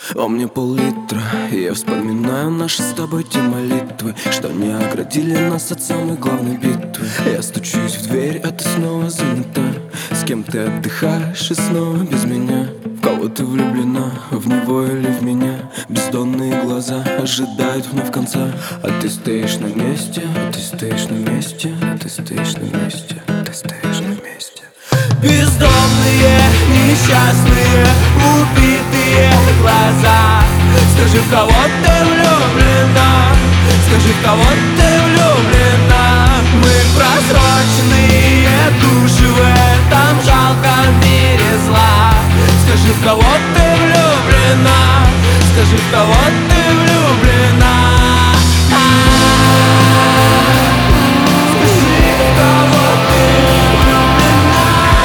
А мне пол-литра, и я вспоминаю наши с тобой те молитвы, что не оградили нас от самой главной битвы. Я стучусь в дверь, а ты снова занята. С кем ты отдыхаешь и снова без меня? В кого ты влюблена, в него или в меня? Бездонные глаза ожидают вновь конца. А ты стоишь на месте, а ты стоишь на месте, а ты стоишь на месте, а ты стоишь на месте. Бездомные, несчастные, убитые глаза. Скажи, в кого ты влюблена? Скажи, в кого ты влюблена? Мы прозрачные души в этом жалком мире зла. Скажи, в кого ты влюблена? Скажи, в кого ты влюблена? Скажи, в кого ты влюблена?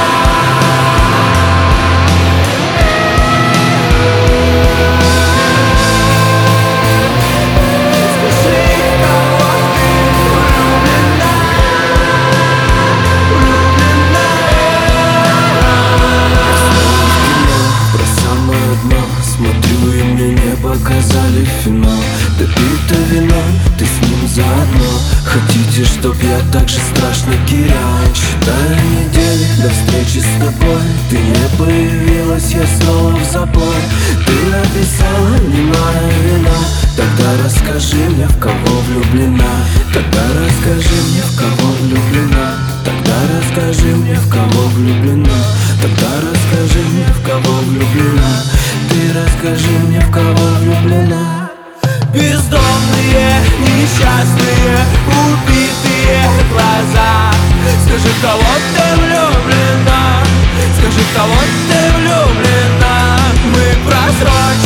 Скажи, в кого ты влюблена? Про самое дно смотрю, и мне не показали финал. Допито вино, ты с ним заодно. Хотите, чтоб я так же страшно терял? Считаю недели до встречи с тобой. Ты не появилась, я снова в забой. Ты написала, не моя вина. Тогда расскажи мне, в кого влюблена. Тогда расскажи мне, в кого влюблена. Тогда расскажи мне, в кого влюблена. Тогда расскажи мне, в кого влюблена. Ты расскажи мне, в кого влюблена. Бездомные, несчастные, убитые глаза. Скажи, в кого ты влюблена? Скажи, в кого ты влюблена? Мы прозрачные